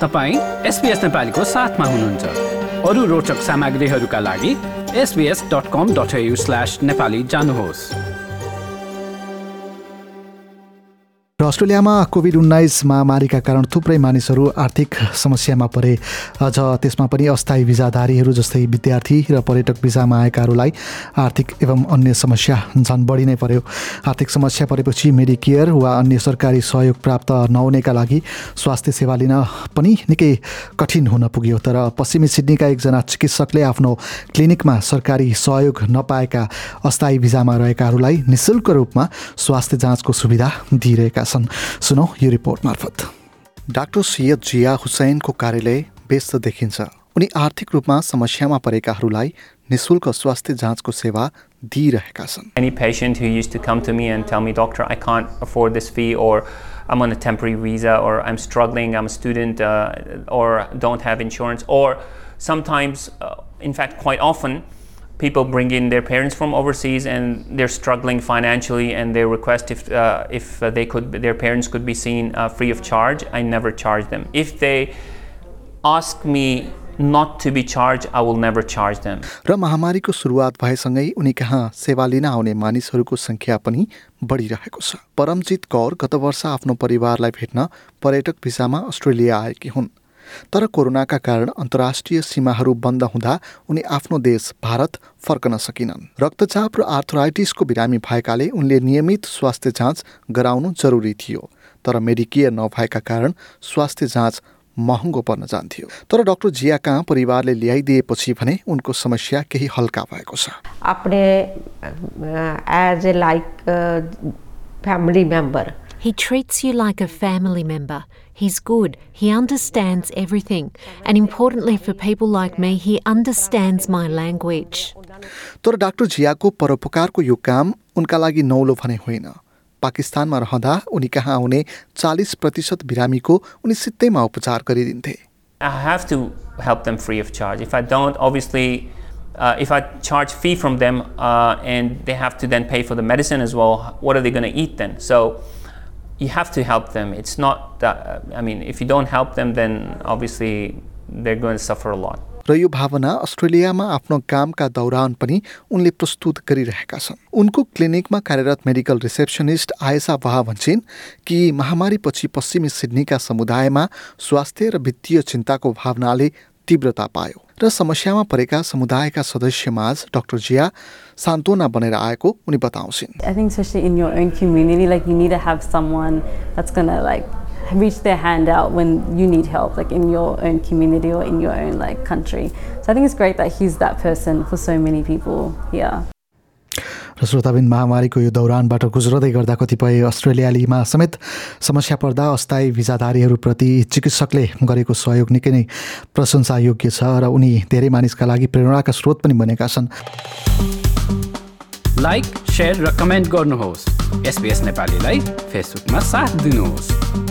तपाईं SBS नेपालीको साथमा हुनुहुन्छ। अरू रोचक सामग्रीहरूका लागि sbs.com.au/nepali जानुहोस्। र अस्ट्रेलियामा कोभिड-19 महामारीका कारण थुप्रै मानिसहरू आर्थिक समस्यामा परे। अझ त्यसमा पनि अस्थायी भिजाधारीहरू जस्तै विद्यार्थी र पर्यटक भिजामा आएकाहरूलाई आर्थिक एवं अन्य समस्या झन् बढी नै पर्यो। आर्थिक समस्या परेपछि मेडिकेयर वा अन्य सरकारी सहयोग प्राप्त नहुनेका लागि स्वास्थ्य सेवा लिन पनि निकै कठिन हुन पुग्यो। तर पश्चिमी सिडनीका एकजना चिकित्सकले आफ्नो क्लिनिकमा सरकारी सहयोग नपाएका अस्थायी भिजामा रहेकाहरूलाई निःशुल्क रूपमा स्वास्थ्य जाँचको सुविधा दिइरहेका छन्। सुनौ यो रिपोर्ट मार्फत। डाक्टर सैयद जिया हुसैनको कार्यालय व्यस्त देखिन्छ। उनी आर्थिक रूपमा समस्यामा परेकाहरूलाई निःशुल्क स्वास्थ्य जाँचको सेवा दिइरहेका छन्। Any patient who used to come to me and tell me, "Doctor, I can't afford this fee," or "I'm on a temporary visa," or "I'm struggling, I'm a student," or "don't have insurance," or sometimes, in fact, quite often, people bring in their parents from overseas and they're struggling financially, and they request if their parents could be seen free of charge. I never charge them. If they ask me not to be charged, I will never charge them. र महामारीको सुरुवात भएसँगै उनी कहाँ सेवा लिन आउने मानिसहरूको संख्या पनि बढिरहेको छ। परमजित कौर गत वर्ष आफ्नो परिवारलाई भेट्न पर्यटक भिसामा अस्ट्रेलिया आएकी हुन्। तर कोरोनाका कारण अन्तर्राष्ट्रिय सीमाहरू बन्द हुँदा उनी आफ्नो देश भारत फर्कन सकिनन्। रक्तचाप र आर्थराइटिसको बिरामी भएकाले उनले नियमित स्वास्थ्य जाँच गराउनु जरुरी थियो। तर मेडिकेयर नभएका कारण स्वास्थ्य जाँच महँगो पर्न जान्थ्यो। तर डाक्टर जिया कहाँ परिवारले ल्याइदिएपछि भने उनको समस्या केही हल्का भएको छ। अपने as a like family member. He treats you like a family member. He's good. He understands everything. And importantly for people like me, he understands my language. तर डाक्टर जियाको परोपकारको यो काम उनका लागि नौलो भने होइन। पाकिस्तानमा रहँदा उनी कहाँ आउने 40% बिरामीको उनी सित्तैमा उपचार गरिदिन्थे। I have to help them free of charge. If I don't, obviously, if I charge fee from them and they have to then pay for the medicine as well, what are they going to eat then? So you have to help them. It's not that, if you don't help them, then obviously they're going to suffer a lot. र यो भावना अस्ट्रेलियामा आफ्नो कामका दौरान पनि उनले प्रस्तुत गरिरहेका छन्। उनको क्लिनिकमा कार्यरत मेडिकल रिसेप्सनिस्ट आयशा वाह भन्छन् कि महामारीपछि पश्चिमी सिडनीका समुदायमा स्वास्थ्य र वित्तीय चिन्ताको भावनाले तीव्रता पायो र समस्यामा परेका समुदायका सदस्यमाझ डाक्टर जिया सान्त्वना बनेर आएको उनी बताउँछिन्। I think especially in your own community, you need to have someone that's going to reach their hand out when you need help, in your own community or in your own country. So I think it's great that he's that person for so many people here. र श्रोताबिन महामारीको यो दौरानबाट गुज्रदै गर्दा कतिपय अस्ट्रेलियालीमा समेत समस्या पर्दा अस्थायी भिजाधारीहरूप्रति चिकित्सकले गरेको सहयोग निकै नै प्रशंसायोग्य छ र उनी धेरै मानिसका लागि प्रेरणाका स्रोत पनि बनेका छन्। लाइक, शेयर र कमेन्ट गर्नुहोस्। SBS नेपालीलाई फेसबुकमा साथ दिनुहोस्।